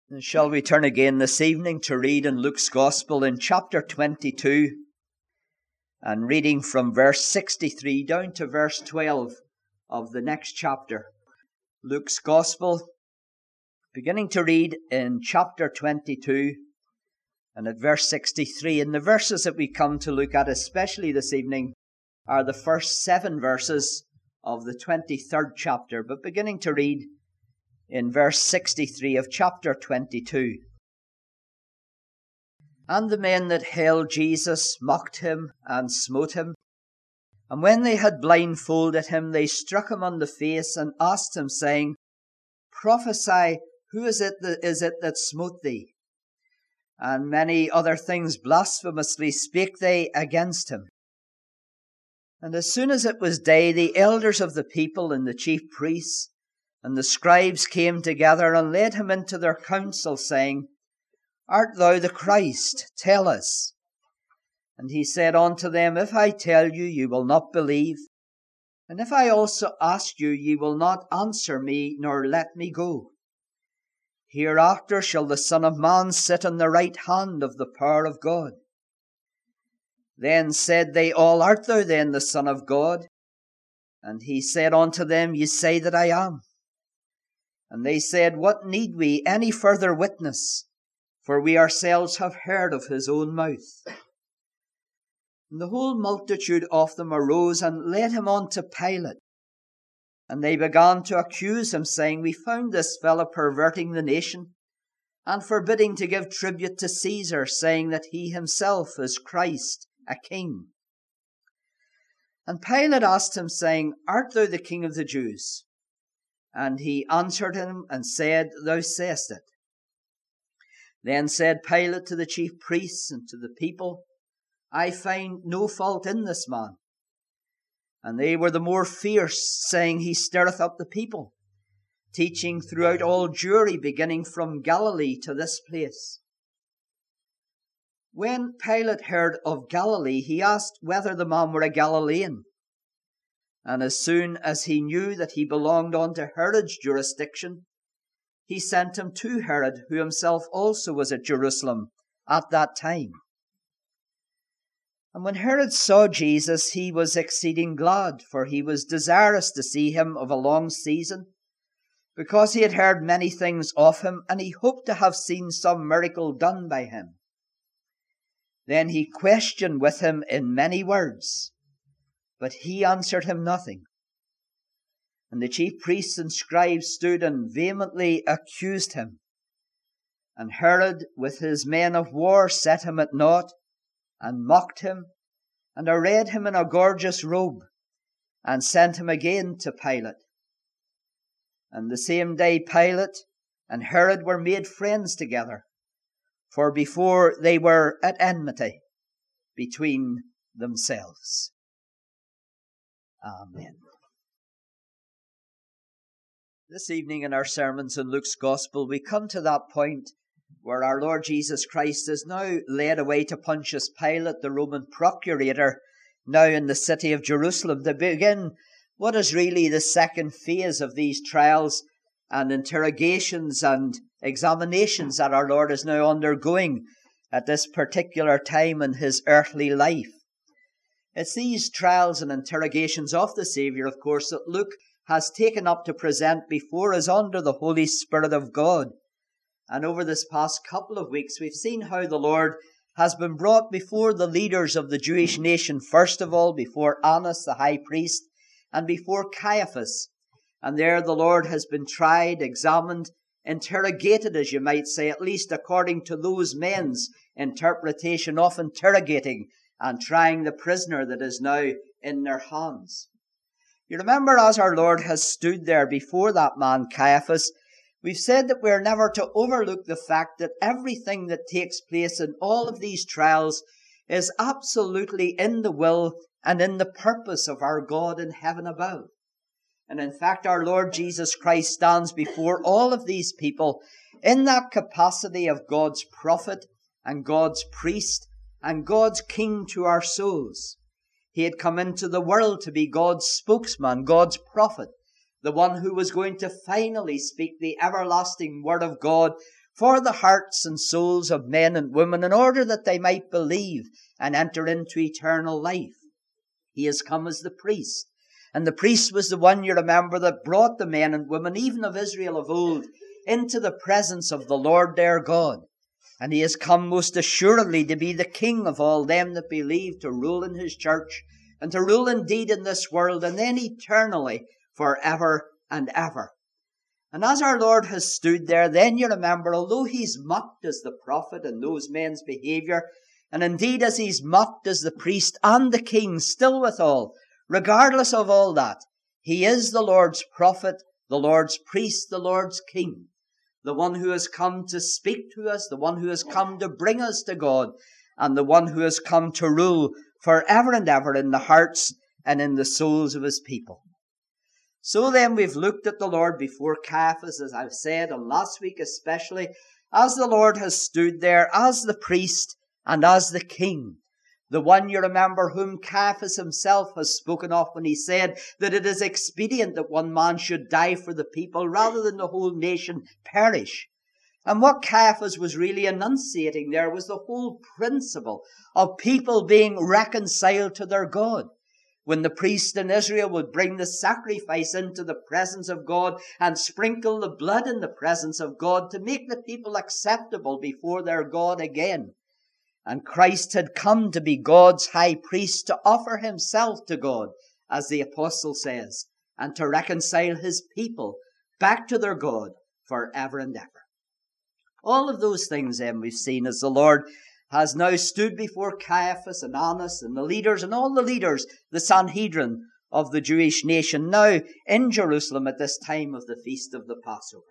Shall we turn again this evening to read in Luke's Gospel in chapter 22 and reading from verse 63 down to verse 12 of the next chapter. Luke's Gospel, beginning to read in chapter 22 and at verse 63. And the verses that we come to look at, especially this evening, are the first 7 verses of the 23rd chapter, but beginning to read in verse 63 of chapter 22. And the men that held Jesus mocked him and smote him. And when they had blindfolded him, they struck him on the face and asked him, saying, Prophesy, who is it that smote thee? And many other things blasphemously spake they against him. And as soon as it was day, the elders of the people and the chief priests and the scribes came together and led him into their council, saying, Art thou the Christ? Tell us. And he said unto them, If I tell you, ye will not believe. And if I also ask you, ye will not answer me, nor let me go. Hereafter shall the Son of Man sit on the right hand of the power of God. Then said they all, Art thou then the Son of God? And he said unto them, Ye say that I am. And they said, What need we any further witness? For we ourselves have heard of his own mouth. And the whole multitude of them arose and led him unto Pilate. And they began to accuse him, saying, We found this fellow perverting the nation, and forbidding to give tribute to Caesar, saying that he himself is Christ, a king. And Pilate asked him, saying, Art thou the king of the Jews? And he answered him and said, Thou sayest it. Then said Pilate to the chief priests and to the people, I find no fault in this man. And they were the more fierce, saying, He stirreth up the people, teaching throughout all Jewry, beginning from Galilee to this place. When Pilate heard of Galilee, he asked whether the man were a Galilean. And as soon as he knew that he belonged unto Herod's jurisdiction, he sent him to Herod, who himself also was at Jerusalem at that time. And when Herod saw Jesus, he was exceeding glad, for he was desirous to see him of a long season, because he had heard many things of him, and he hoped to have seen some miracle done by him. Then he questioned with him in many words, but he answered him nothing. And the chief priests and scribes stood and vehemently accused him. And Herod with his men of war set him at naught, and mocked him, and arrayed him in a gorgeous robe, and sent him again to Pilate. And the same day Pilate and Herod were made friends together, for before they were at enmity between themselves. Amen. This evening in our sermons in Luke's Gospel, we come to that point where our Lord Jesus Christ is now led away to Pontius Pilate, the Roman procurator, now in the city of Jerusalem, to begin what is really the second phase of these trials and interrogations and examinations that our Lord is now undergoing at this particular time in his earthly life. It's these trials and interrogations of the Saviour, of course, that Luke has taken up to present before us under the Holy Spirit of God. And over this past couple of weeks, we've seen how the Lord has been brought before the leaders of the Jewish nation, first of all before Annas, the high priest, and before Caiaphas. And there the Lord has been tried, examined, interrogated, as you might say, at least according to those men's interpretation of interrogating and trying the prisoner that is now in their hands. You remember, as our Lord has stood there before that man Caiaphas, we've said that we're never to overlook the fact that everything that takes place in all of these trials is absolutely in the will and in the purpose of our God in heaven above. And in fact, our Lord Jesus Christ stands before all of these people in that capacity of God's prophet and God's priest and God's king to our souls. He had come into the world to be God's spokesman, God's prophet, the one who was going to finally speak the everlasting word of God for the hearts and souls of men and women in order that they might believe and enter into eternal life. He has come as the priest. And the priest was the one, you remember, that brought the men and women, even of Israel of old, into the presence of the Lord their God. And he has come most assuredly to be the king of all them that believe, to rule in his church, and to rule indeed in this world, and then eternally forever and ever. And as our Lord has stood there, then you remember, although he's mocked as the prophet in those men's behaviour, and indeed as he's mocked as the priest and the king, still withal, regardless of all that, he is the Lord's prophet, the Lord's priest, the Lord's king, the one who has come to speak to us, the one who has come to bring us to God, and the one who has come to rule forever and ever in the hearts and in the souls of his people. So then we've looked at the Lord before Caiaphas, as I've said, and last week especially, as the Lord has stood there as the priest and as the king. The one, you remember, whom Caiaphas himself has spoken of when he said that it is expedient that one man should die for the people rather than the whole nation perish. And what Caiaphas was really enunciating there was the whole principle of people being reconciled to their God. When the priest in Israel would bring the sacrifice into the presence of God and sprinkle the blood in the presence of God to make the people acceptable before their God again. And Christ had come to be God's high priest, to offer himself to God, as the apostle says, and to reconcile his people back to their God forever and ever. All of those things then we've seen as the Lord has now stood before Caiaphas and Annas and the leaders and all the leaders, the Sanhedrin of the Jewish nation, now in Jerusalem at this time of the feast of the Passover.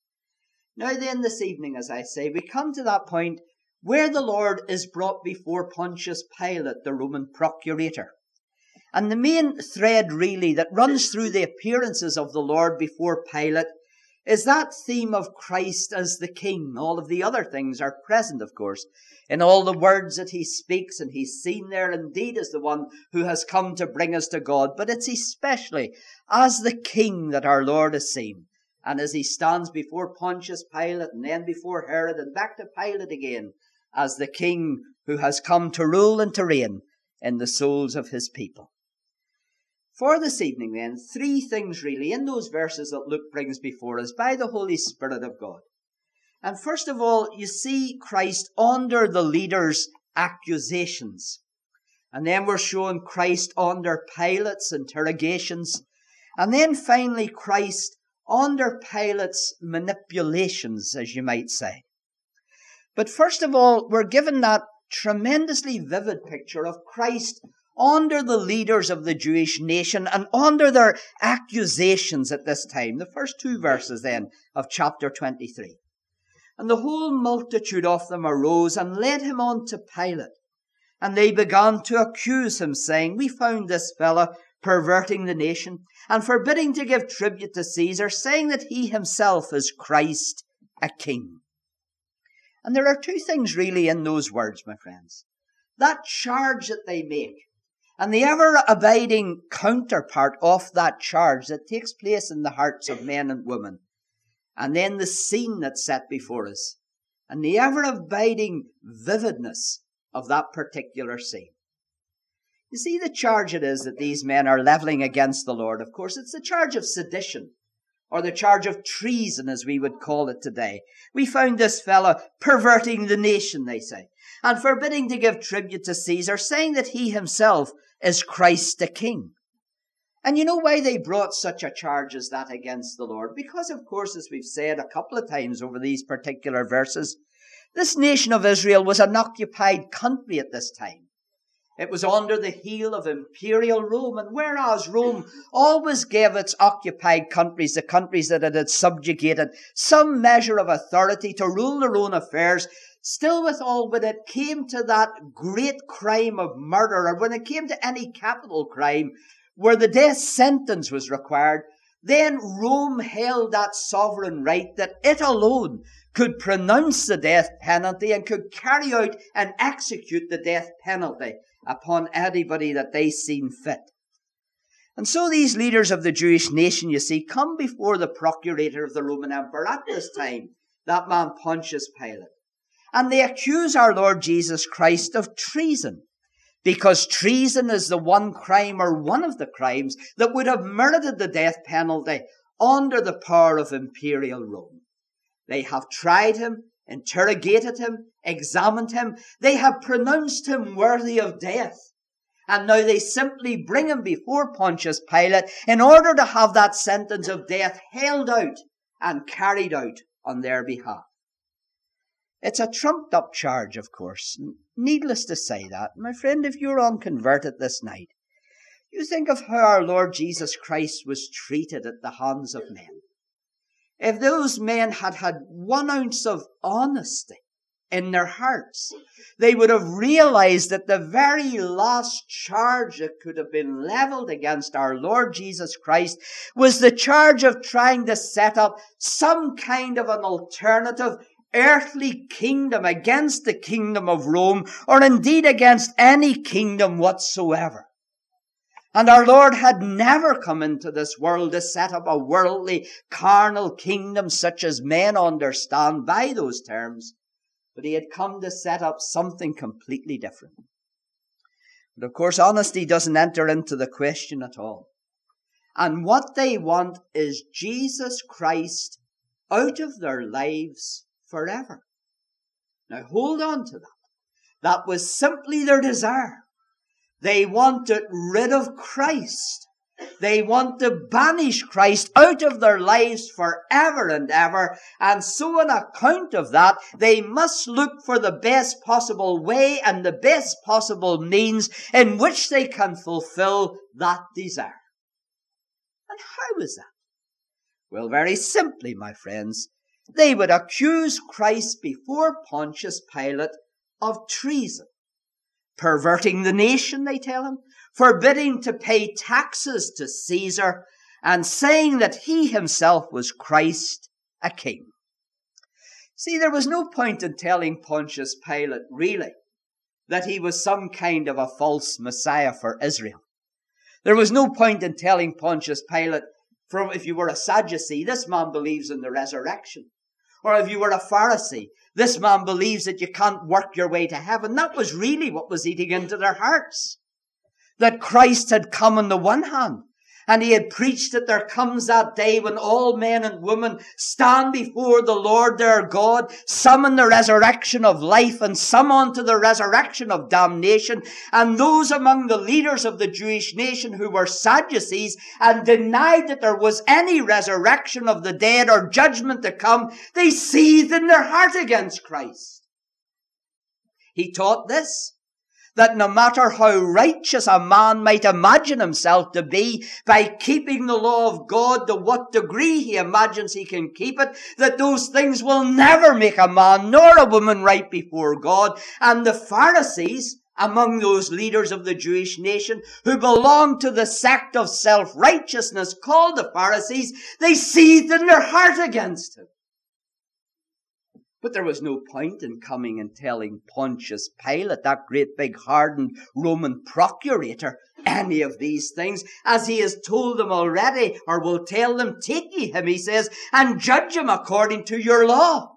Now then, this evening, as I say, we come to that point where the Lord is brought before Pontius Pilate, the Roman procurator. And the main thread really that runs through the appearances of the Lord before Pilate is that theme of Christ as the King. All of the other things are present, of course, in all the words that he speaks, and he's seen there indeed as the one who has come to bring us to God. But it's especially as the King that our Lord is seen. And as he stands before Pontius Pilate and then before Herod and back to Pilate again, as the King who has come to rule and to reign in the souls of his people. For this evening then, three things really in those verses that Luke brings before us by the Holy Spirit of God. And first of all, you see Christ under the leaders' accusations. And then we're shown Christ under Pilate's interrogations. And then finally Christ under Pilate's manipulations, as you might say. But first of all, we're given that tremendously vivid picture of Christ under the leaders of the Jewish nation and under their accusations at this time. The first two verses then of chapter 23. And the whole multitude of them arose and led him on to Pilate. And they began to accuse him, saying, "We found this fellow perverting the nation and forbidding to give tribute to Caesar, saying that he himself is Christ, a king." And there are two things really in those words, my friends. That charge that they make, and the ever-abiding counterpart of that charge that takes place in the hearts of men and women. And then the scene that's set before us, and the ever-abiding vividness of that particular scene. You see, the charge it is that these men are levelling against the Lord, of course, it's the charge of sedition, or the charge of treason, as we would call it today. We found this fellow perverting the nation, they say, and forbidding to give tribute to Caesar, saying that he himself is Christ the King. And you know why they brought such a charge as that against the Lord? Because, of course, as we've said a couple of times over these particular verses, this nation of Israel was an occupied country at this time. It was under the heel of imperial Rome, and whereas Rome always gave its occupied countries, the countries that it had subjugated, some measure of authority to rule their own affairs, still withal, when it came to that great crime of murder, or when it came to any capital crime where the death sentence was required, then Rome held that sovereign right that it alone could pronounce the death penalty and could carry out and execute the death penalty upon anybody that they seen fit. And so these leaders of the Jewish nation, you see, come before the procurator of the Roman Emperor at this time that man Pontius Pilate. And they accuse our Lord Jesus Christ of treason, because treason is the one crime, or one of the crimes, that would have merited the death penalty under the power of imperial Rome. They have tried him, interrogated him, examined him. They have pronounced him worthy of death. And now they simply bring him before Pontius Pilate in order to have that sentence of death held out and carried out on their behalf. It's a trumped up charge, of course. Needless to say that. My friend, if you're unconverted this night, you think of how our Lord Jesus Christ was treated at the hands of men. If those men had had 1 ounce of honesty in their hearts, they would have realized that the very last charge that could have been leveled against our Lord Jesus Christ was the charge of trying to set up some kind of an alternative earthly kingdom against the kingdom of Rome, or indeed against any kingdom whatsoever. And our Lord had never come into this world to set up a worldly, carnal kingdom such as men understand by those terms, but he had come to set up something completely different. But of course, honesty doesn't enter into the question at all. And what they want is Jesus Christ out of their lives forever. Now hold on to that. That was simply their desire. They wanted rid of Christ. They want to banish Christ out of their lives forever and ever. And so on account of that, they must look for the best possible way and the best possible means in which they can fulfill that desire. And how is that? Well, very simply, my friends, they would accuse Christ before Pontius Pilate of treason. Perverting the nation, they tell him, forbidding to pay taxes to Caesar, and saying that he himself was Christ, a king. See, there was no point in telling Pontius Pilate, really, that he was some kind of a false Messiah for Israel. There was no point in telling Pontius Pilate, if you were a Sadducee, this man believes in the resurrection. Or if you were a Pharisee, this man believes that you can't work your way to heaven. That was really what was eating into their hearts. That Christ had come on the one hand, and he had preached that there comes that day when all men and women stand before the Lord their God, some in the resurrection of life and some unto the resurrection of damnation. And those among the leaders of the Jewish nation who were Sadducees and denied that there was any resurrection of the dead or judgment to come, they seethed in their heart against Christ. He taught this, that no matter how righteous a man might imagine himself to be, by keeping the law of God to what degree he imagines he can keep it, that those things will never make a man nor a woman right before God. And the Pharisees, among those leaders of the Jewish nation who belonged to the sect of self-righteousness called the Pharisees, they seethed in their heart against him. But there was no point in coming and telling Pontius Pilate, that great big hardened Roman procurator, any of these things, as he has told them already, or will tell them, take ye him, he says, and judge him according to your law.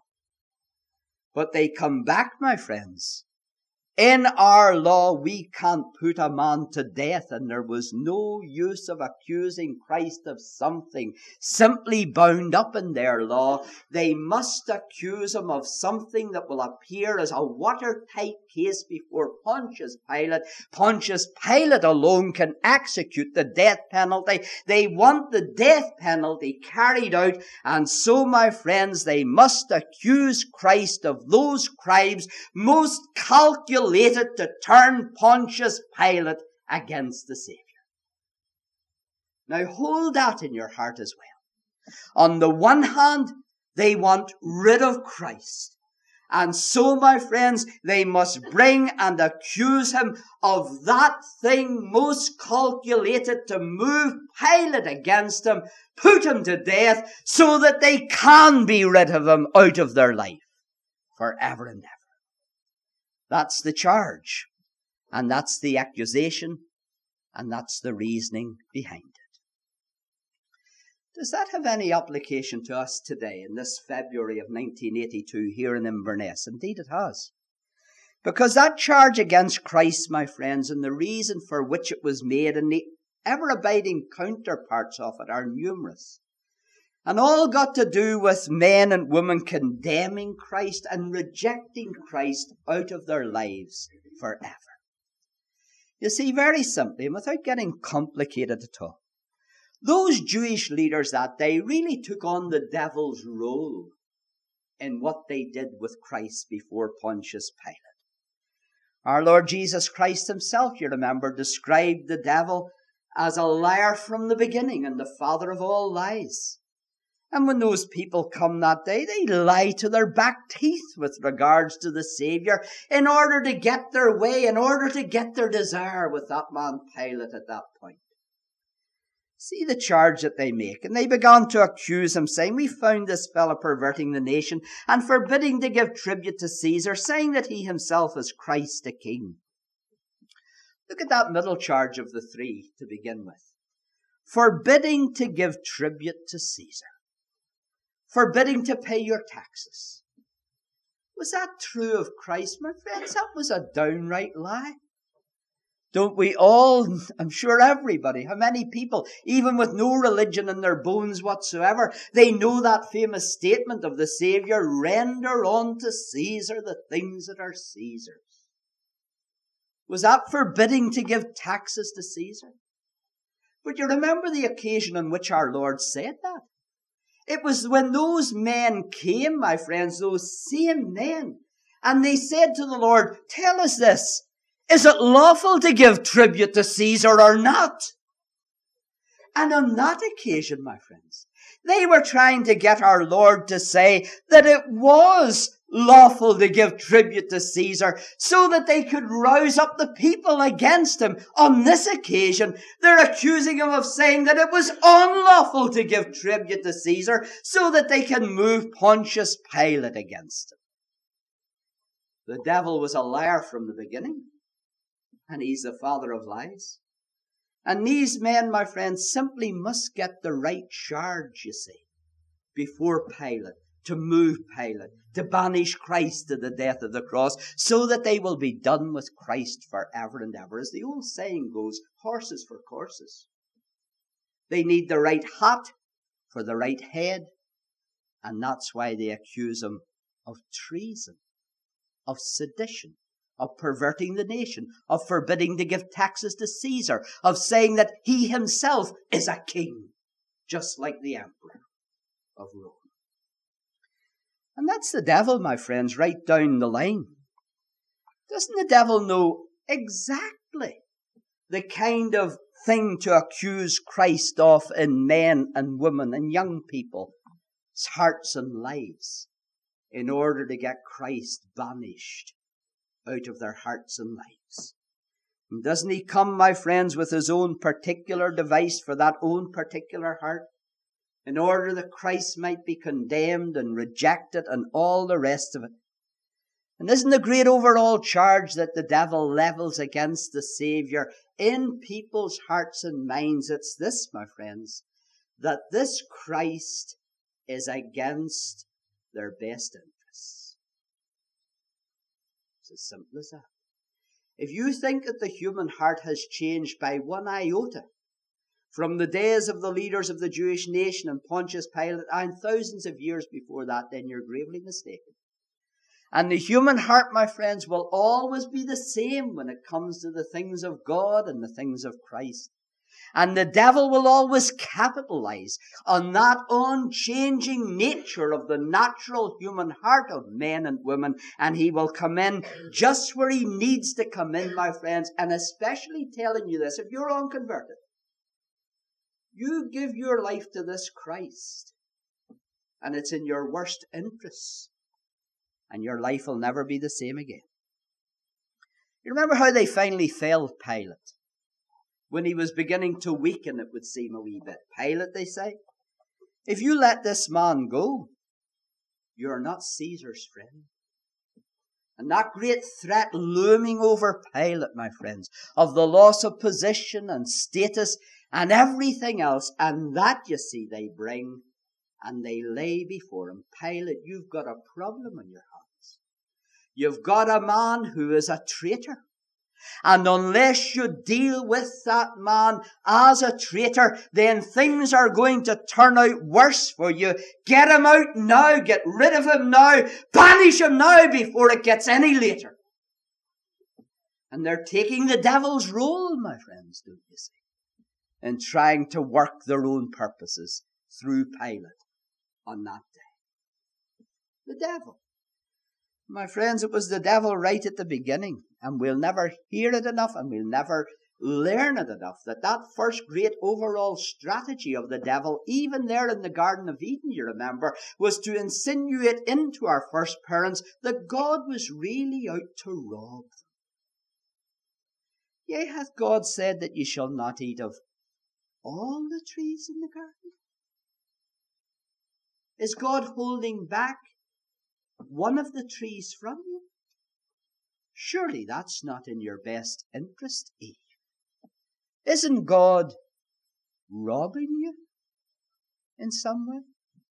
But they come back, my friends. In our law, we can't put a man to death, and there was no use of accusing Christ of something simply bound up in their law. They must accuse him of something that will appear as a watertight case before Pontius Pilate. Pontius Pilate alone can execute the death penalty. They want the death penalty carried out, and so, my friends, they must accuse Christ of those crimes most calculated to turn Pontius Pilate against the Savior. Now hold that in your heart as well. On the one hand, they want rid of Christ. And so, my friends, they must bring and accuse him of that thing most calculated to move Pilate against him, put him to death, so that they can be rid of him out of their life forever and ever. That's the charge, and that's the accusation, and that's the reasoning behind it. Does that have any application to us today in this February of 1982 here in Inverness? Indeed it has. Because that charge against Christ, my friends, and the reason for which it was made and the ever-abiding counterparts of it are numerous. And all got to do with men and women condemning Christ and rejecting Christ out of their lives forever. You see, very simply, and without getting complicated at all, those Jewish leaders that day really took on the devil's role in what they did with Christ before Pontius Pilate. Our Lord Jesus Christ himself, you remember, described the devil as a liar from the beginning and the father of all lies. And when those people come that day, they lie to their back teeth with regards to the Saviour in order to get their way, in order to get their desire with that man Pilate at that point. See the charge that they make. And they began to accuse him, saying, we found this fellow perverting the nation and forbidding to give tribute to Caesar, saying that he himself is Christ the King. Look at that middle charge of the three to begin with. Forbidding to give tribute to Caesar. Forbidding to pay your taxes. Was that true of Christ, my friends? That was a downright lie. Don't we all, I'm sure everybody, how many people, even with no religion in their bones whatsoever, they know that famous statement of the Saviour, render unto Caesar the things that are Caesar's. Was that forbidding to give taxes to Caesar? But you remember the occasion on which our Lord said that? It was when those men came, my friends, those same men, and they said to the Lord, tell us this, is it lawful to give tribute to Caesar or not? And on that occasion, my friends, they were trying to get our Lord to say that it was lawful to give tribute to Caesar so that they could rouse up the people against him. On this occasion, they're accusing him of saying that it was unlawful to give tribute to Caesar so that they can move Pontius Pilate against him. The devil was a liar from the beginning, and he's the father of lies. And these men, my friends, simply must get the right charge, you see, before Pilate, to move Pilate, to banish Christ to the death of the cross, so that they will be done with Christ forever and ever. As the old saying goes, horses for courses. They need the right hat for the right head, and that's why they accuse him of treason, of sedition, of perverting the nation, of forbidding to give taxes to Caesar, of saying that he himself is a king, just like the emperor of Rome. And that's the devil, my friends, right down the line. Doesn't the devil know exactly the kind of thing to accuse Christ of in men and women and young people's hearts and lives in order to get Christ banished out of their hearts and lives? And doesn't he come, my friends, with his own particular device for that own particular heart, in order that Christ might be condemned and rejected and all the rest of it? And isn't the great overall charge that the devil levels against the Saviour in people's hearts and minds? It's this, my friends, that this Christ is against their best interests. It's as simple as that. If you think that the human heart has changed by one iota from the days of the leaders of the Jewish nation and Pontius Pilate and thousands of years before that, then you're gravely mistaken. And the human heart, my friends, will always be the same when it comes to the things of God and the things of Christ. And the devil will always capitalize on that unchanging nature of the natural human heart of men and women. And he will come in just where he needs to come in, my friends. And especially telling you this, if you're unconverted, you give your life to this Christ, and it's in your worst interests, and your life will never be the same again. You remember how they finally failed Pilate? When he was beginning to weaken, it would seem a wee bit. Pilate, they say, if you let this man go, you're not Caesar's friend. And that great threat looming over Pilate, my friends, of the loss of position and status and everything else. And that, you see, they bring and they lay before him. Pilate, you've got a problem on your hands. You've got a man who is a traitor. And unless you deal with that man as a traitor, then things are going to turn out worse for you. Get him out now. Get rid of him now. Banish him now before it gets any later. And they're taking the devil's role, my friends, don't you see, in trying to work their own purposes through Pilate on that day. The devil. My friends, it was the devil right at the beginning, and we'll never hear it enough, and we'll never learn it enough, that first great overall strategy of the devil, even there in the Garden of Eden, you remember, was to insinuate into our first parents that God was really out to rob them. Yea, hath God said that ye shall not eat of all the trees in the garden? Is God holding back one of the trees from you? Surely that's not in your best interest, Eve. Isn't God robbing you in some way?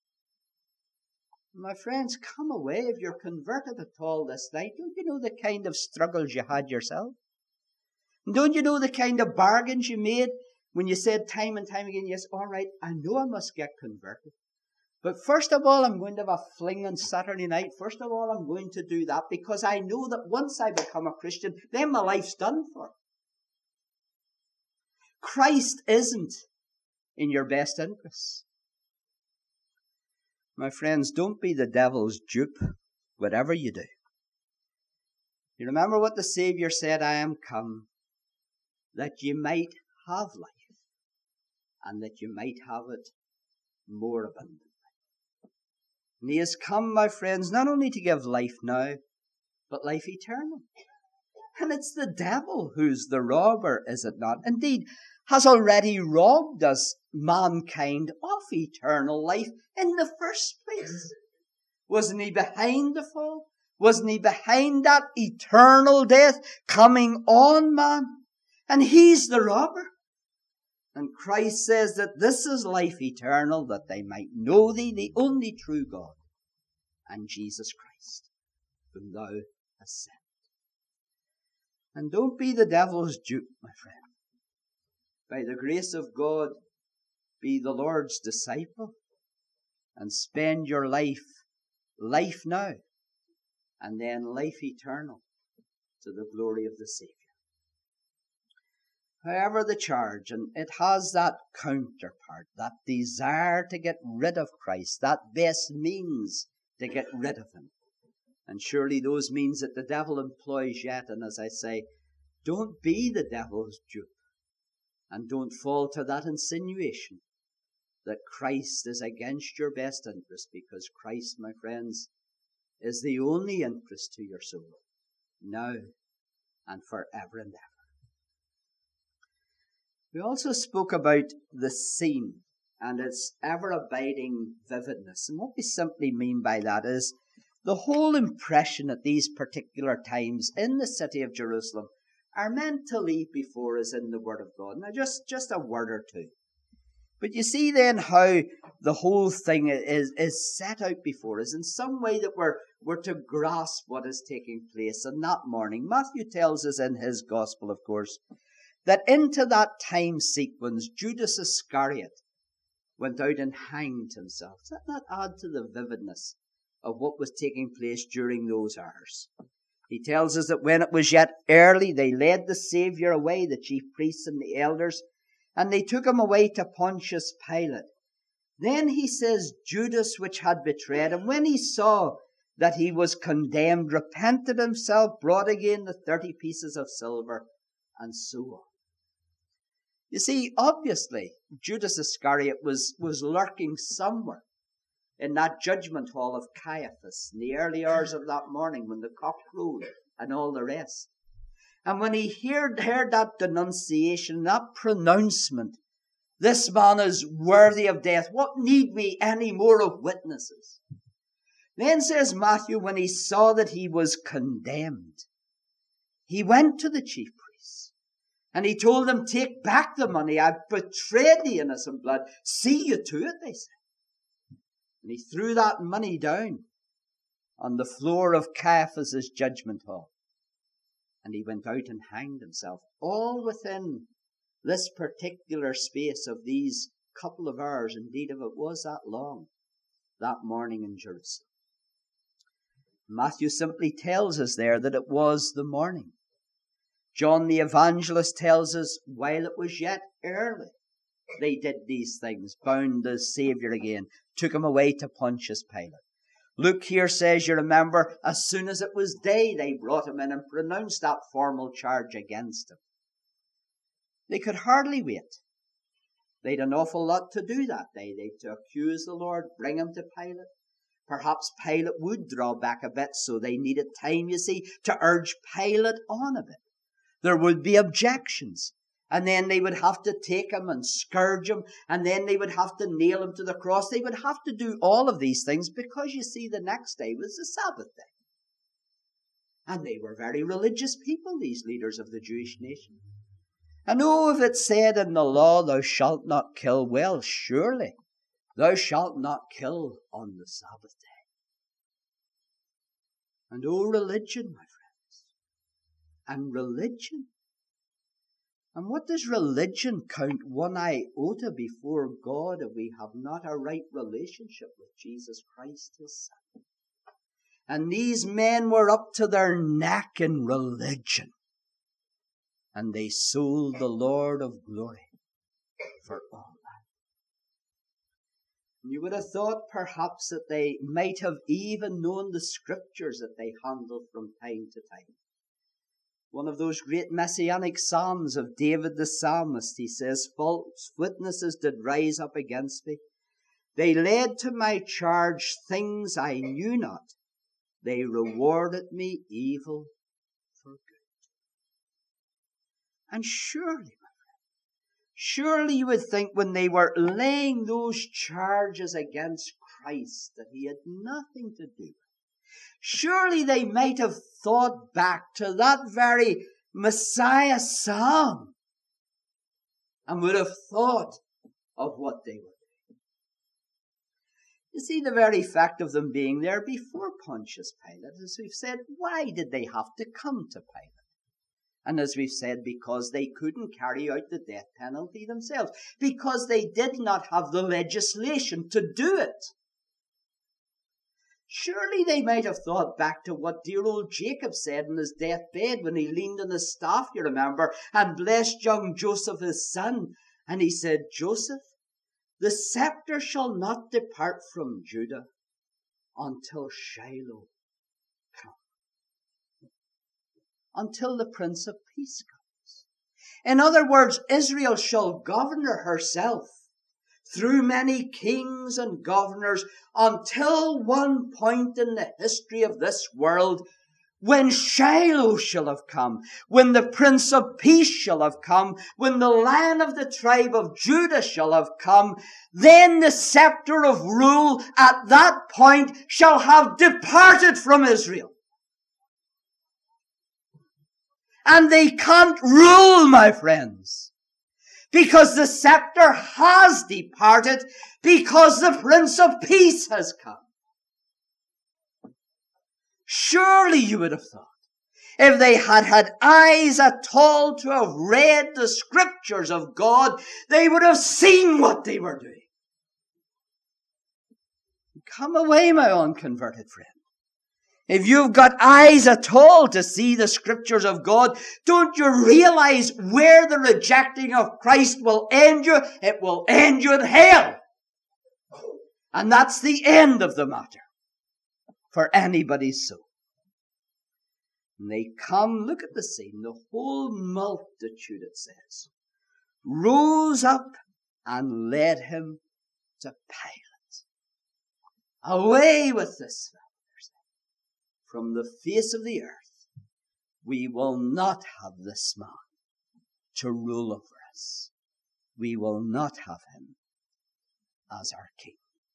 My friends, come away. If you're converted at all this night, don't you know the kind of struggles you had yourself? Don't you know the kind of bargains you made when you said time and time again, yes, all right, I know I must get converted. But first of all, I'm going to have a fling on Saturday night. First of all, I'm going to do that because I know that once I become a Christian, then my life's done for. Christ isn't in your best interests. My friends, don't be the devil's dupe, whatever you do. You remember what the Savior said, I am come that ye might have life, and that you might have it more abundantly. And he has come, my friends, not only to give life now, but life eternal. And it's the devil who's the robber, is it not? Indeed, has already robbed us, mankind, of eternal life in the first place. Wasn't he behind the fall? Wasn't he behind that eternal death coming on man? And he's the robber. And Christ says that this is life eternal, that they might know thee, the only true God, and Jesus Christ, whom thou hast sent. And don't be the devil's dupe, my friend. By the grace of God, be the Lord's disciple, and spend your life now, and then life eternal, to the glory of the Savior. However the charge, and it has that counterpart, that desire to get rid of Christ, that best means to get rid of him. And surely those means that the devil employs yet, and as I say, don't be the devil's dupe, and don't fall to that insinuation that Christ is against your best interest, because Christ, my friends, is the only interest to your soul, now and forever and ever. We also spoke about the scene and its ever-abiding vividness. And what we simply mean by that is the whole impression at these particular times in the city of Jerusalem are meant to leave before us in the Word of God. Now, just a word or two. But you see then how the whole thing is set out before us in some way that we're to grasp what is taking place on that morning. Matthew tells us in his gospel, of course, that into that time sequence, Judas Iscariot went out and hanged himself. Does that not add to the vividness of what was taking place during those hours? He tells us that when it was yet early, they led the Saviour away, the chief priests and the elders, and they took him away to Pontius Pilate. Then he says, Judas, which had betrayed him, when he saw that he was condemned, repented himself, brought again the 30 pieces of silver, and so on. You see, obviously, Judas Iscariot was lurking somewhere in that judgment hall of Caiaphas in the early hours of that morning when the cock crowed and all the rest. And when he heard that denunciation, that pronouncement, this man is worthy of death, what need we any more of witnesses? Then says Matthew, when he saw that he was condemned, he went to the chief priests And he told them, take back the money. I've betrayed the innocent blood. See you to it, they said. And he threw that money down on the floor of Caiaphas' judgment hall. And he went out and hanged himself, all within this particular space of these couple of hours. Indeed, if it was that long, that morning in Jerusalem. Matthew simply tells us there that it was the morning. John the Evangelist tells us while it was yet early, they did these things, bound the Saviour again, took him away to Pontius Pilate. Luke here says, you remember, as soon as it was day, they brought him in and pronounced that formal charge against him. They could hardly wait. They'd an awful lot to do that day. They'd to accuse the Lord, bring him to Pilate. Perhaps Pilate would draw back a bit, so they needed time, you see, to urge Pilate on a bit. There would be objections. And then they would have to take him and scourge him. And then they would have to nail him to the cross. They would have to do all of these things because, you see, the next day was the Sabbath day. And they were very religious people, these leaders of the Jewish nation. And if it said in the law, thou shalt not kill, well, surely thou shalt not kill on the Sabbath day. And religion, my friends. And religion. And what does religion count one iota before God if we have not a right relationship with Jesus Christ, his Son? And these men were up to their neck in religion. And they sold the Lord of glory for all that. And you would have thought perhaps that they might have even known the scriptures that they handled from time to time. One of those great messianic psalms of David the psalmist, he says, false witnesses did rise up against me. They laid to my charge things I knew not. They rewarded me evil for good. And surely, my friend, surely you would think when they were laying those charges against Christ that he had nothing to do with it. Surely they might have thought back to that very Messiah psalm and would have thought of what they were doing. You see, the very fact of them being there before Pontius Pilate, as we've said, why did they have to come to Pilate? And as we've said, because they couldn't carry out the death penalty themselves, because they did not have the legislation to do it. Surely they might have thought back to what dear old Jacob said in his deathbed when he leaned on his staff, you remember, and blessed young Joseph his son. And he said, Joseph, the scepter shall not depart from Judah until Shiloh come, until the Prince of Peace comes. In other words, Israel shall govern herself through many kings and governors until one point in the history of this world when Shiloh shall have come, when the Prince of Peace shall have come, when the Lion of the tribe of Judah shall have come, then the scepter of rule at that point shall have departed from Israel. And they can't rule, my friends, because the scepter has departed, because the Prince of Peace has come. Surely you would have thought, if they had had eyes at all to have read the scriptures of God, they would have seen what they were doing. Come away, my unconverted friend. If you've got eyes at all to see the scriptures of God, don't you realize where the rejecting of Christ will end you? It will end you in hell. And that's the end of the matter for anybody's soul. And they come, look at the scene, the whole multitude, it says, rose up and led him to Pilate. Away with this fellow. From the face of the earth, we will not have this man to rule over us. We will not have him as our king.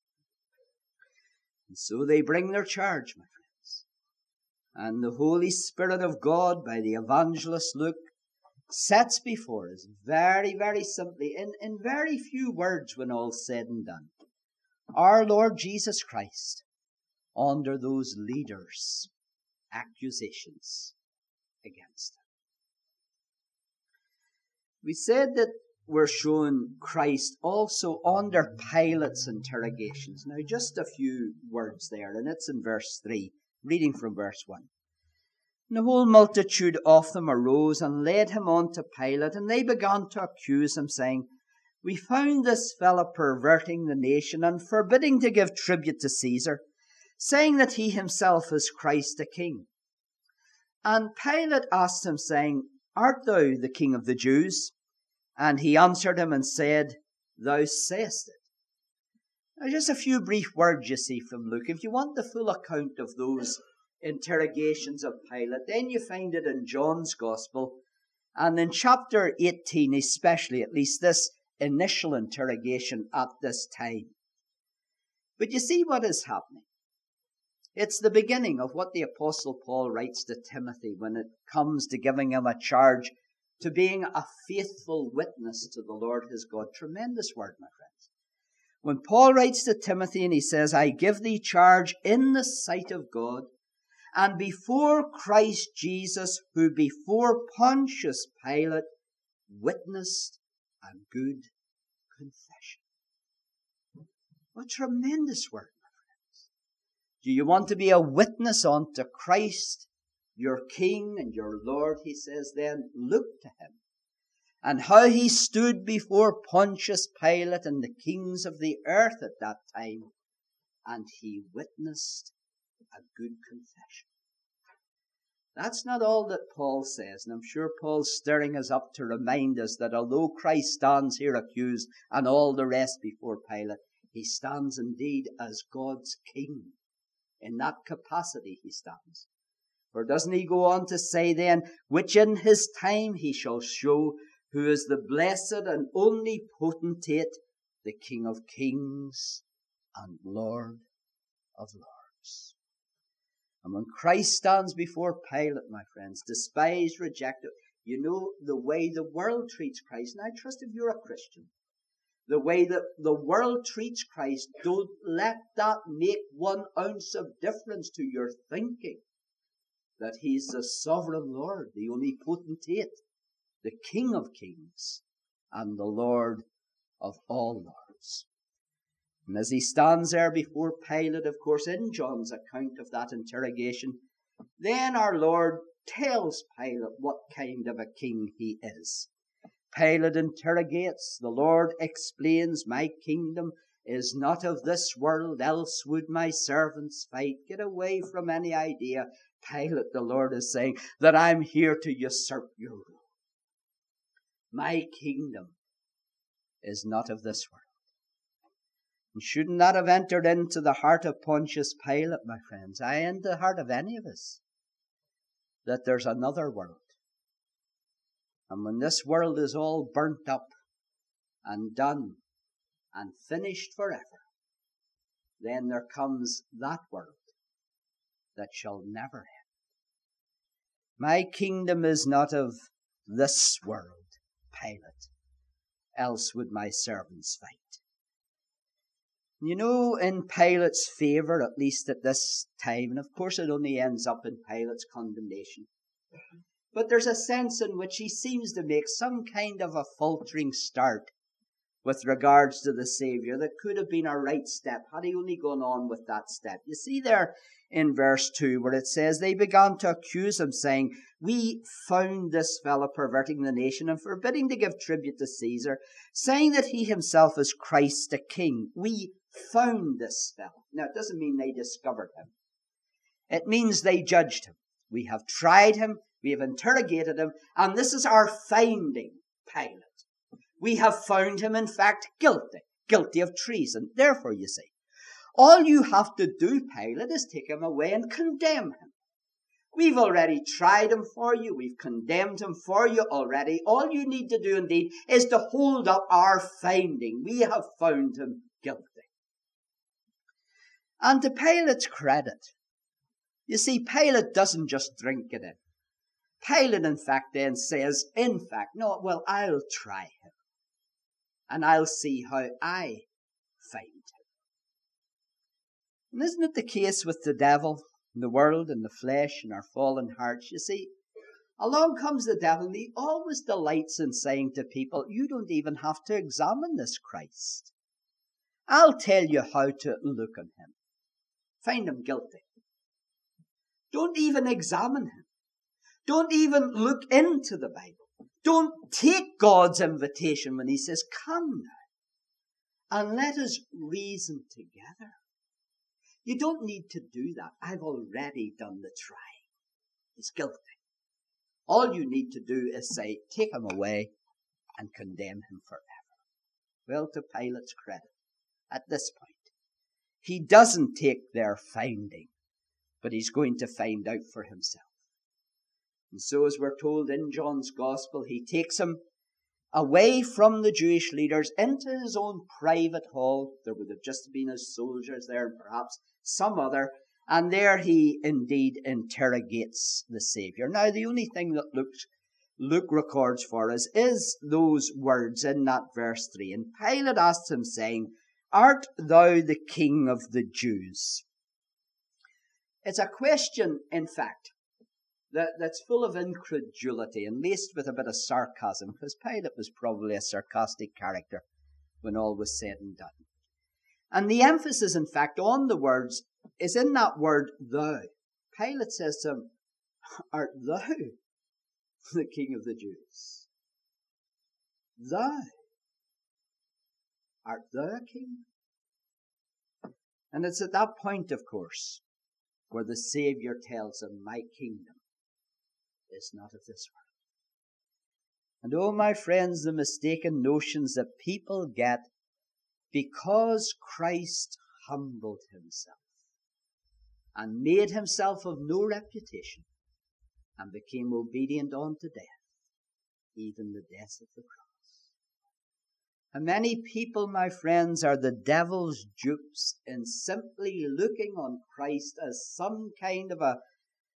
And so they bring their charge, my friends. And the Holy Spirit of God, by the evangelist Luke, sets before us very, very simply, in very few words when all's said and done, our Lord Jesus Christ under those leaders' accusations against him. We said that we're shown Christ also under Pilate's interrogations. Now, just a few words there, and it's in verse 3, reading from verse 1. And the whole multitude of them arose and led him on to Pilate, and they began to accuse him, saying, We found this fellow perverting the nation and forbidding to give tribute to Caesar, saying that he himself is Christ the King. And Pilate asked him, saying, Art thou the King of the Jews? And he answered him and said, Thou sayest it. Now, just a few brief words, you see, from Luke. If you want the full account of those interrogations of Pilate, then you find it in John's Gospel, and in chapter 18 especially, at least this initial interrogation at this time. But you see what is happening. It's the beginning of what the Apostle Paul writes to Timothy when it comes to giving him a charge to being a faithful witness to the Lord his God. Tremendous word, my friends. When Paul writes to Timothy and he says, I give thee charge in the sight of God and before Christ Jesus, who before Pontius Pilate witnessed a good confession. What tremendous word, my friends. Do you want to be a witness unto Christ, your King and your Lord? He says, then look to him and how he stood before Pontius Pilate and the kings of the earth at that time, and he witnessed a good confession. That's not all that Paul says, and I'm sure Paul's stirring us up to remind us that although Christ stands here accused and all the rest before Pilate, he stands indeed as God's King. In that capacity he stands. For doesn't he go on to say then, which in his time he shall show who is the blessed and only potentate, the King of kings and Lord of lords. And when Christ stands before Pilate, my friends, despised, rejected, you know the way the world treats Christ. And I trust if you're a Christian, the way that the world treats Christ, don't let that make 1 ounce of difference to your thinking that he's the sovereign Lord, the only potentate, the King of kings, and the Lord of all lords. And as he stands there before Pilate, of course, in John's account of that interrogation, then our Lord tells Pilate what kind of a king he is. Pilate interrogates, the Lord explains, my kingdom is not of this world, else would my servants fight. Get away from any idea, Pilate, the Lord is saying, that I'm here to usurp your rule. My kingdom is not of this world. And shouldn't that have entered into the heart of Pontius Pilate, my friends, into the heart of any of us, that there's another world. And when this world is all burnt up and done and finished forever, then there comes that world that shall never end. My kingdom is not of this world, Pilate, else would my servants fight. You know, in Pilate's favour, at least at this time, and of course it only ends up in Pilate's condemnation, but there's a sense in which he seems to make some kind of a faltering start with regards to the Saviour that could have been a right step had he only gone on with that step. You see there in verse 2 where it says, they began to accuse him, saying, we found this fellow perverting the nation and forbidding to give tribute to Caesar, saying that he himself is Christ the King. We found this fellow. Now, it doesn't mean they discovered him. It means they judged him. We have tried him, we have interrogated him, and this is our finding, Pilate. We have found him, in fact, guilty of treason. Therefore, you see, all you have to do, Pilate, is take him away and condemn him. We've already tried him for you. We've condemned him for you already. All you need to do, indeed, is to hold up our finding. We have found him guilty. And to Pilate's credit, you see, Pilate doesn't just drink it in. Pilate, in fact, then says, no, well, I'll try him. And I'll see how I find him. And isn't it the case with the devil, and the world, and the flesh, and our fallen hearts? You see, along comes the devil, and he always delights in saying to people, you don't even have to examine this Christ. I'll tell you how to look on him. Find him guilty. Don't even examine him. Don't even look into the Bible. Don't take God's invitation when he says, come now, and let us reason together. You don't need to do that. I've already done the trying. He's guilty. All you need to do is say, take him away and condemn him forever. Well, to Pilate's credit, at this point, he doesn't take their finding, but he's going to find out for himself. And so, as we're told in John's Gospel, he takes him away from the Jewish leaders into his own private hall. There would have just been his soldiers there and perhaps some other. And there he indeed interrogates the Saviour. Now, the only thing that Luke records for us is those words in that verse 3. And Pilate asked him, saying, art thou the King of the Jews? It's a question, in fact, that's full of incredulity and laced with a bit of sarcasm, because Pilate was probably a sarcastic character when all was said and done. And the emphasis, in fact, on the words is in that word thou. Pilate says to him, art thou the King of the Jews? Thou. Art thou a king? And it's at that point, of course, where the Saviour tells him, my kingdom is not of this world. And oh, my friends, the mistaken notions that people get because Christ humbled himself and made himself of no reputation and became obedient unto death, even the death of the cross. And many people, my friends, are the devil's dupes in simply looking on Christ as some kind of a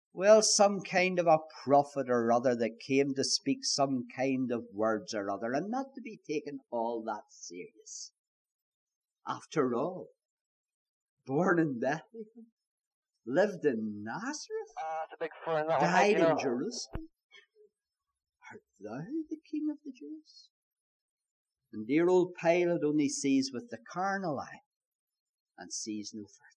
prophet or other that came to speak some kind of words or other, and not to be taken all that serious. After all, born in Bethlehem, lived in Nazareth, died in Jerusalem. Art thou the King of the Jews? And dear old Pilate only sees with the carnal eye and sees no further.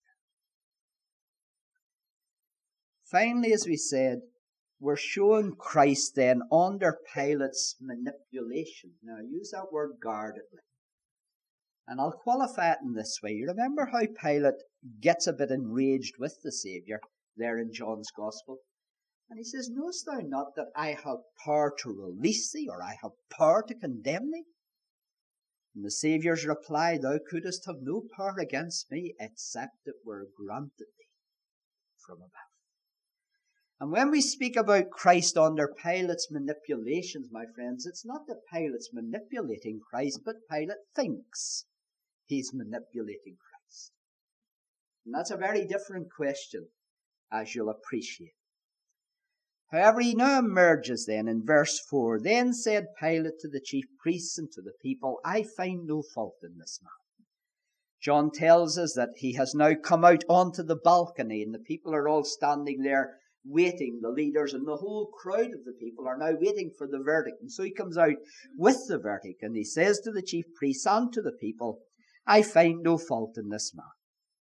Finally, as we said, we're showing Christ then under Pilate's manipulation. Now, I use that word guardedly. And I'll qualify it in this way. You remember how Pilate gets a bit enraged with the Saviour there in John's Gospel? And he says, knowest thou not that I have power to release thee, or I have power to condemn thee? And the Saviour's reply, thou couldst have no power against me, except it were granted thee from above. And when we speak about Christ under Pilate's manipulations, my friends, it's not that Pilate's manipulating Christ, but Pilate thinks he's manipulating Christ. And that's a very different question, as you'll appreciate. However, he now emerges then in verse 4. Then said Pilate to the chief priests and to the people, I find no fault in this man. John tells us that he has now come out onto the balcony, and the people are all standing there waiting. The leaders and the whole crowd of the people are now waiting for the verdict. And so he comes out with the verdict, and he says to the chief priests and to the people, I find no fault in this man.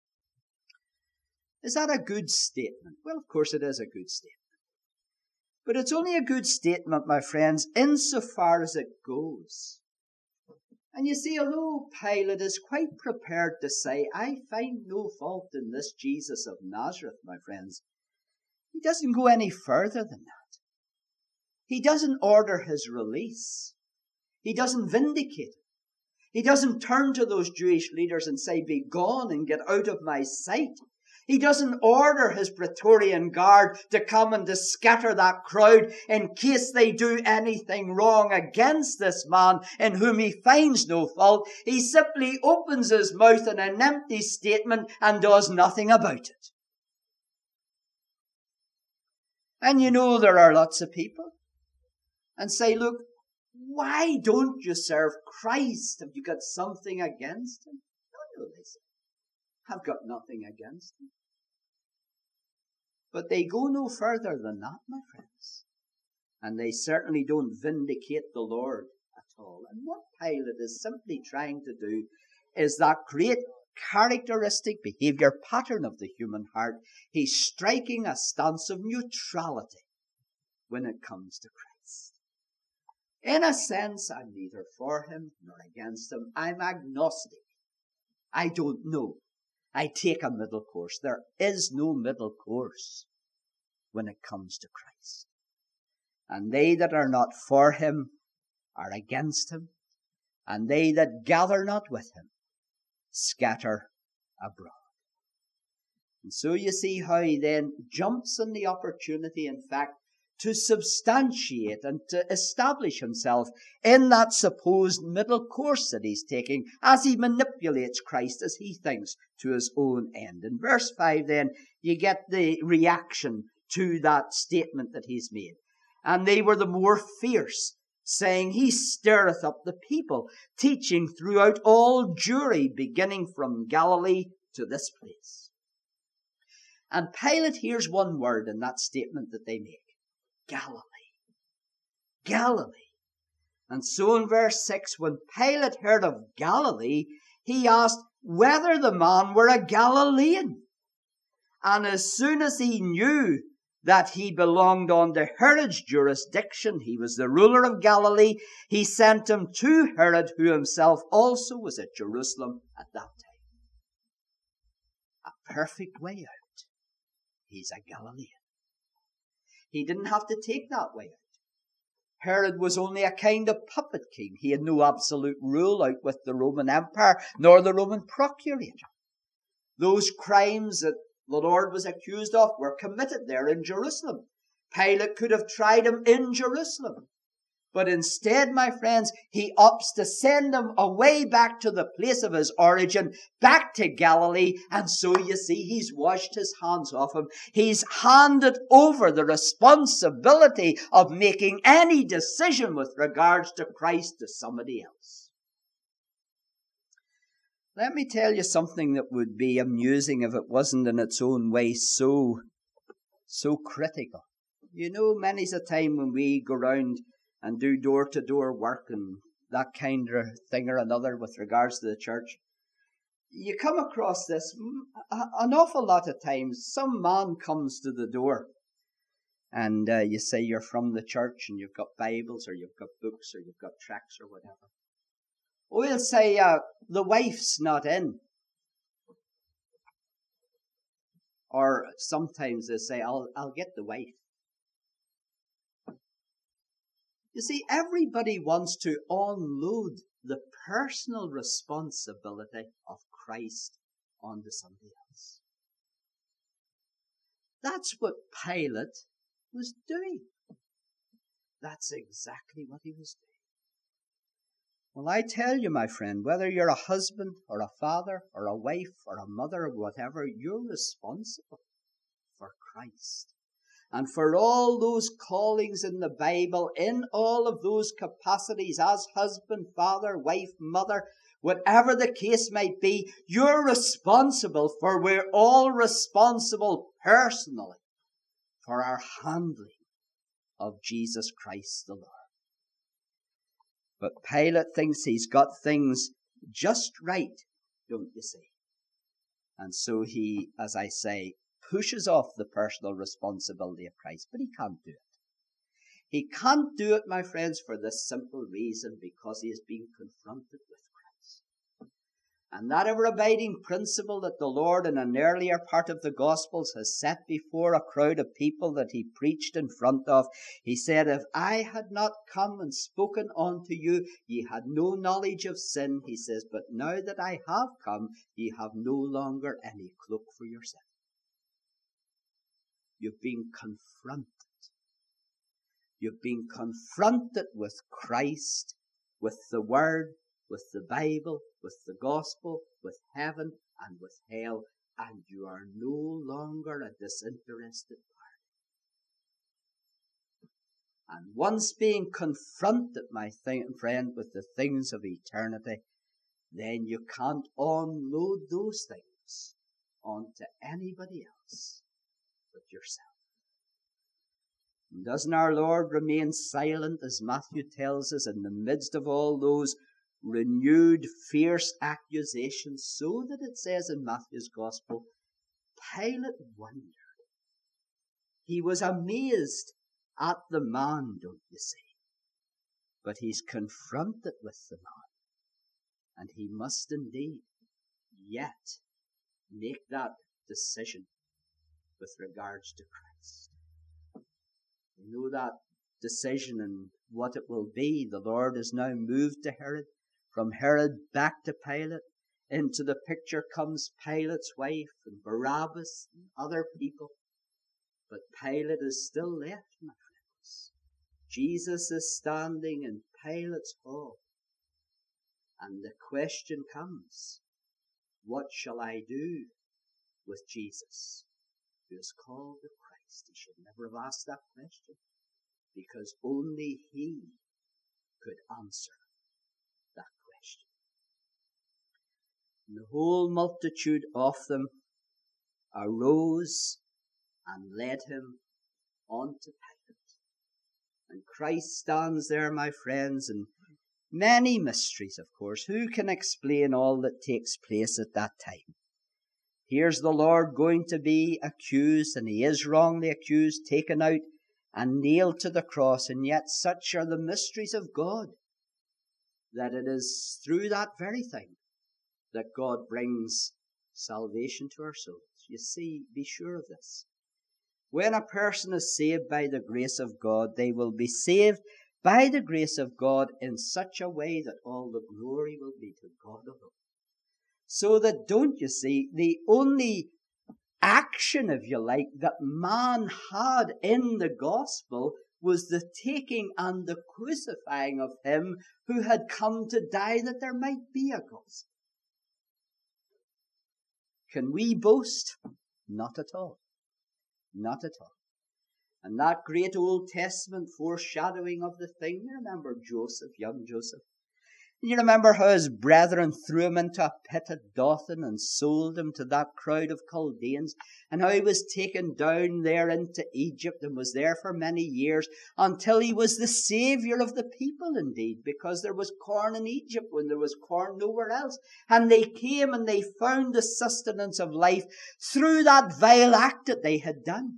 Is that a good statement? Well, of course it is a good statement. But it's only a good statement, my friends, insofar as it goes. And you see, although Pilate is quite prepared to say, I find no fault in this Jesus of Nazareth, my friends, he doesn't go any further than that. He doesn't order his release. He doesn't vindicate him. He doesn't turn to those Jewish leaders and say, be gone and get out of my sight. He doesn't order his Praetorian Guard to come and to scatter that crowd in case they do anything wrong against this man in whom he finds no fault. He simply opens his mouth in an empty statement and does nothing about it. And you know there are lots of people. And say, look, why don't you serve Christ? Have you got something against him? No, they say. I've got nothing against him. But they go no further than that, my friends. And they certainly don't vindicate the Lord at all. And what Pilate is simply trying to do is that great characteristic behavior pattern of the human heart. He's striking a stance of neutrality when it comes to Christ. In a sense, I'm neither for him nor against him. I'm agnostic. I don't know. I take a middle course. There is no middle course when it comes to Christ. And they that are not for him are against him, and they that gather not with him scatter abroad. And so you see how he then jumps on the opportunity, in fact, to substantiate and to establish himself in that supposed middle course that he's taking as he manipulates Christ as he thinks to his own end. In verse 5 then, you get the reaction to that statement that he's made. And they were the more fierce, saying, he stirreth up the people, teaching throughout all Jewry, beginning from Galilee to this place. And Pilate hears one word in that statement that they make. Galilee. Galilee. And so in verse 6, when Pilate heard of Galilee, he asked whether the man were a Galilean. And as soon as he knew that he belonged under Herod's jurisdiction, he was the ruler of Galilee, he sent him to Herod, who himself also was at Jerusalem at that time. A perfect way out. He's a Galilean. He didn't have to take that way out. Herod was only a kind of puppet king. He had no absolute rule out with the Roman Empire, nor the Roman procurator. Those crimes that the Lord was accused of were committed there in Jerusalem. Pilate could have tried him in Jerusalem. But instead, my friends, he opts to send him away back to the place of his origin, back to Galilee. And so you see, he's washed his hands off him. He's handed over the responsibility of making any decision with regards to Christ to somebody else. Let me tell you something that would be amusing if it wasn't in its own way so critical. You know, many's a time when we go round and do door-to-door work and that kind of thing or another with regards to the church, you come across this an awful lot of times. Some man comes to the door and you say you're from the church and you've got Bibles or you've got books or you've got tracts or whatever. We'll say the wife's not in. Or sometimes they say, I'll get the wife. You see, everybody wants to unload the personal responsibility of Christ onto somebody else. That's what Pilate was doing. That's exactly what he was doing. Well, I tell you, my friend, whether you're a husband or a father or a wife or a mother or whatever, you're responsible for Christ. And for all those callings in the Bible, in all of those capacities as husband, father, wife, mother, whatever the case might be, you're responsible, for we're all responsible personally for our handling of Jesus Christ the Lord. But Pilate thinks he's got things just right, don't you see? And so he, as I say, pushes off the personal responsibility of Christ, but he can't do it. He can't do it, my friends, for this simple reason, because he is being confronted with Christ. And that ever-abiding principle that the Lord in an earlier part of the Gospels has set before a crowd of people that he preached in front of, he said, if I had not come and spoken unto you, ye had no knowledge of sin, he says, but now that I have come, ye have no longer any cloak for yourself. You've been confronted. You've been confronted with Christ, with the Word, with the Bible, with the Gospel, with heaven and with hell, and you are no longer a disinterested party. And once being confronted, my friend, with the things of eternity, then you can't unload those things onto anybody else but yourself. And doesn't our Lord remain silent, as Matthew tells us, in the midst of all those renewed, fierce accusations, so that it says in Matthew's Gospel, Pilate wondered. He was amazed at the man, don't you see? But he's confronted with the man, and he must indeed yet make that decision with regards to Christ. We know that decision and what it will be. The Lord is now moved to Herod. From Herod back to Pilate. Into the picture comes Pilate's wife and Barabbas and other people. But Pilate is still left, my friends. Jesus is standing in Pilate's hall. And the question comes, what shall I do with Jesus, who is called the Christ? He should never have asked that question, because only he could answer that question. And the whole multitude of them arose and led him on to Pilate. And Christ stands there, my friends, and many mysteries, of course. Who can explain all that takes place at that time? Here's the Lord going to be accused, and he is wrongly accused, taken out and nailed to the cross. And yet such are the mysteries of God, that it is through that very thing that God brings salvation to our souls. You see, be sure of this. When a person is saved by the grace of God, they will be saved by the grace of God in such a way that all the glory will be to God alone. So that, don't you see, the only action, if you like, that man had in the gospel was the taking and the crucifying of him who had come to die that there might be a gospel. Can we boast? Not at all. Not at all. And that great Old Testament foreshadowing of the thing, you remember Joseph, young Joseph. You remember how his brethren threw him into a pit at Dothan and sold him to that crowd of Chaldeans, and how he was taken down there into Egypt and was there for many years until he was the savior of the people indeed, because there was corn in Egypt when there was corn nowhere else. And they came and they found the sustenance of life through that vile act that they had done.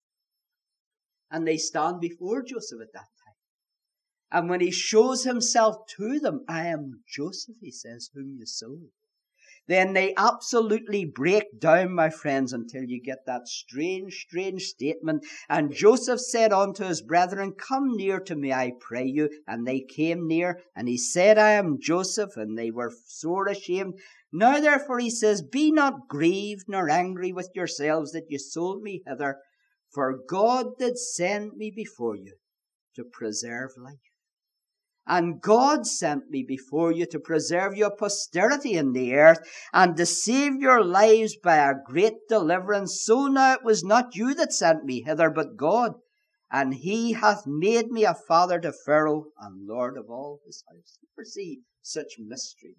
And they stand before Joseph at that time. And when he shows himself to them, I am Joseph, he says, whom you sold. Then they absolutely break down, my friends, until you get that strange statement. And Joseph said unto his brethren, come near to me, I pray you. And they came near, and he said, I am Joseph. And they were sore ashamed. Now therefore, he says, be not grieved nor angry with yourselves that you sold me hither. For God did send me before you to preserve life. And God sent me before you to preserve your posterity in the earth, and to save your lives by a great deliverance. So now it was not you that sent me hither, but God. And he hath made me a father to Pharaoh, and Lord of all his house. You perceive such mystery.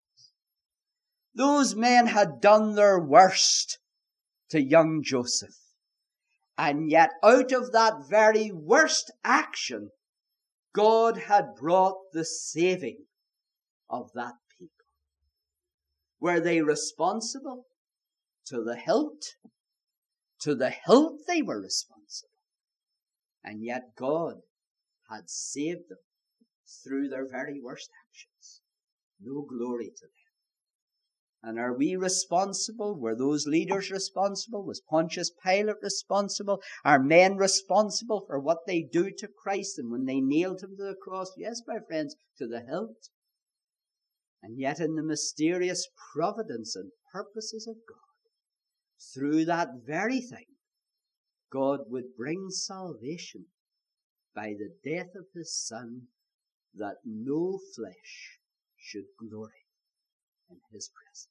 Those men had done their worst to young Joseph. And yet out of that very worst action, God had brought the saving of that people. Were they responsible? To the hilt. To the hilt they were responsible. And yet God had saved them through their very worst actions. No glory to them. And are we responsible? Were those leaders responsible? Was Pontius Pilate responsible? Are men responsible for what they do to Christ and when they nailed him to the cross? Yes, my friends, to the hilt. And yet in the mysterious providence and purposes of God, through that very thing, God would bring salvation by the death of his Son, that no flesh should glory in his presence.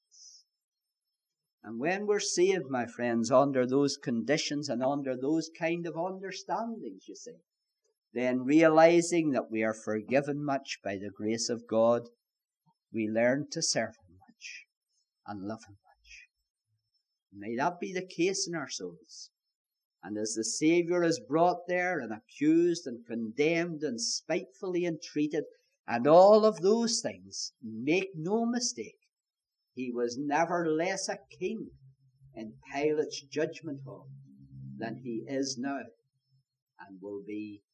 And when we're saved, my friends, under those conditions and under those kind of understandings, you see, then realizing that we are forgiven much by the grace of God, we learn to serve him much and love him much. May that be the case in our souls. And as the Saviour is brought there and accused and condemned and spitefully entreated and all of those things, make no mistake, he was never less a king in Pilate's judgment hall than he is now and will be